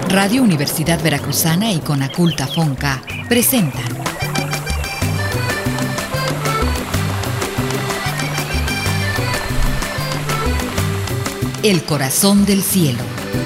Radio Universidad Veracruzana y Conaculta Fonca presentan El Corazón del Cielo.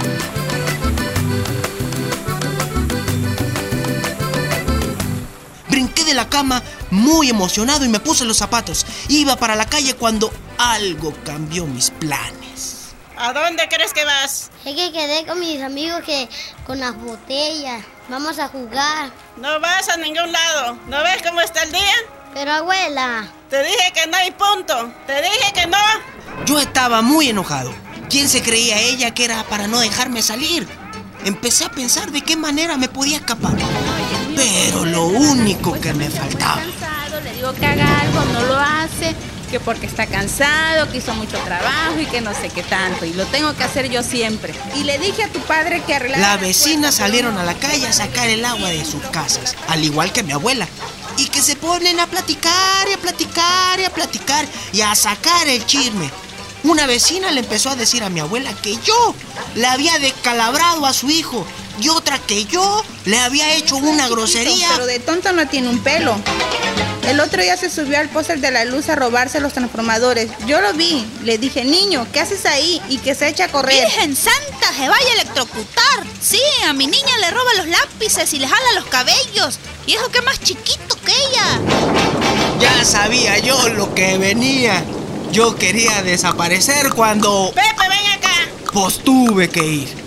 Brinqué de la cama muy emocionado y me puse los zapatos. Iba para la calle cuando algo cambió mis planes. ¿A dónde crees que vas? Es que quedé con mis amigos con las botellas. Vamos a jugar. No vas a ningún lado. ¿No ves cómo está el día? Pero abuela... Te dije que no y punto. Te dije que no. Yo estaba muy enojado. ¿Quién se creía ella que era para no dejarme salir? Empecé a pensar de qué manera me podía escapar. Pero lo único que me faltaba... Le digo que haga algo, no lo hace, que porque está cansado, que hizo mucho trabajo y que no sé qué tanto. Y lo tengo que hacer yo siempre. Y le dije a tu padre que arreglara... Las vecinas salieron a la calle a sacar el agua de sus casas, al igual que mi abuela. Y que se ponen a platicar y a platicar y a platicar y a sacar el chisme. Una vecina le empezó a decir a mi abuela que yo le había descalabrado a su hijo y otra que yo le había hecho una grosería. Pero de tonto no tiene un pelo. El otro día se subió al póster de la luz a robarse los transformadores. Yo lo vi. Le dije, niño, ¿qué haces ahí? Y que se echa a correr. ¡Virgen Santa, se vaya a electrocutar! Sí, a mi niña le roba los lápices y le jala los cabellos. Y eso que es más chiquito que ella. Ya sabía yo lo que venía. Yo quería desaparecer cuando... Pepe, ven acá. Pues tuve que ir.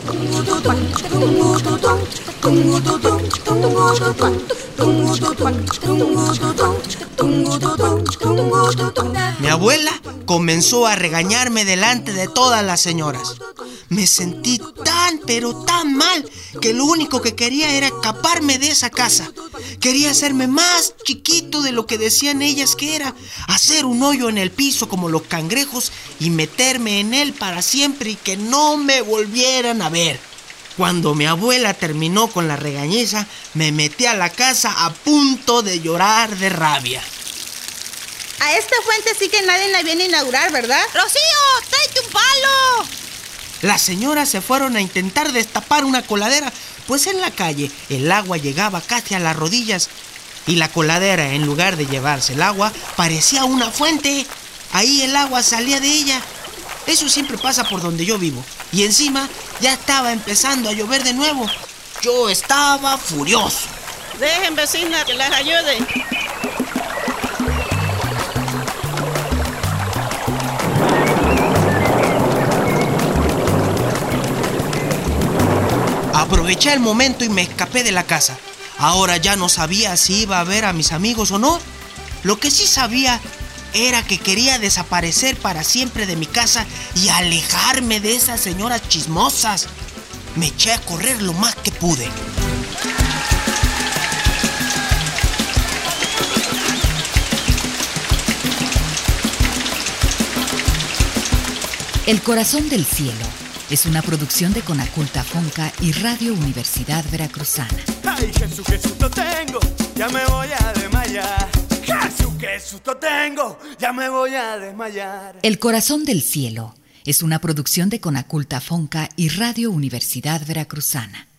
Mi abuela comenzó a regañarme delante de todas las señoras. Me sentí tan, pero tan mal que lo único que quería era escaparme de esa casa. Quería hacerme más chiquito de lo que decían ellas que era, hacer un hoyo en el piso como los cangrejos y meterme en él para siempre y que no me volvieran a ver. Cuando mi abuela terminó con la regañiza, me metí a la casa a punto de llorar de rabia. A esta fuente sí que nadie la viene a inaugurar, ¿verdad? ¡Rocío, tráete un palo! Las señoras se fueron a intentar destapar una coladera, pues en la calle el agua llegaba casi a las rodillas y la coladera, en lugar de llevarse el agua, parecía una fuente. Ahí el agua salía de ella. Eso siempre pasa por donde yo vivo. Y encima ya estaba empezando a llover de nuevo. Yo estaba furioso. Dejen, vecina, que les ayude. Aproveché el momento y me escapé de la casa. Ahora ya no sabía si iba a ver a mis amigos o no. Lo que sí sabía era que quería desaparecer para siempre de mi casa y alejarme de esas señoras chismosas. Me eché a correr lo más que pude. El Corazón del Cielo es una producción de Conaculta Fonca y Radio Universidad Veracruzana. ¡Ay, Jesús, qué susto tengo! Ya me voy a desmayar. ¡Jesús, qué susto tengo! Ya me voy a desmayar. El Corazón del Cielo es una producción de Conaculta Fonca y Radio Universidad Veracruzana.